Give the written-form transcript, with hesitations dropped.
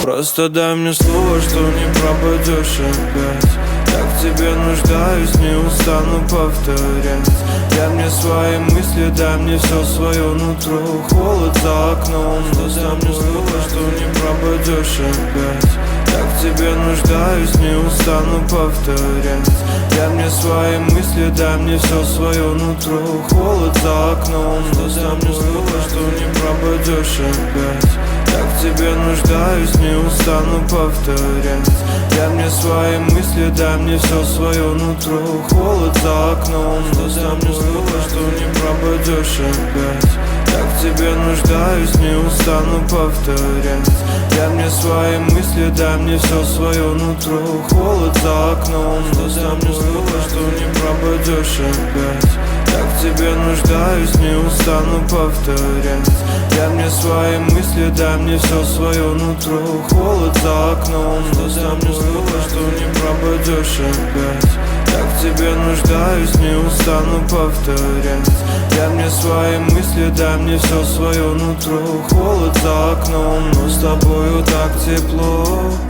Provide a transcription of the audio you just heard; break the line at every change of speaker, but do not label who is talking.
Просто дай мне слово, что не пропадешь опять. Я к тебе нуждаюсь, не устану повторять. Дай мне свои мысли, дай мне все свое нутро. Холод за окном, но дай мне слово, что не пропадешь опять. Я к тебе нуждаюсь, не устану повторять. Дай мне свои мысли, дай мне все свое нутро. Холод за окном, но дай мне слово, что не пропадешь опять. Я к тебе нуждаюсь, не устану повторять. Дай мне свои мысли, дай мне все свое нутро. Холод за окном, но дай мне слово, что не пропадешь опять. Я к тебе нуждаюсь, не устану повторять. Дай мне свои мысли, дай мне все свое нутро. Холод за окном, но дай мне слово, что не пропадешь опять. Я к тебе нуждаюсь, не устану повторять. Дай мне свои мысли, дай мне все свое нутро. Холод за окном, но дай мне слово, что не пропадешь опять. Я к тебе нуждаюсь, не устану повторять. Дай мне свои мысли, дай мне все свое нутро. Холод за окном, но с тобою так тепло.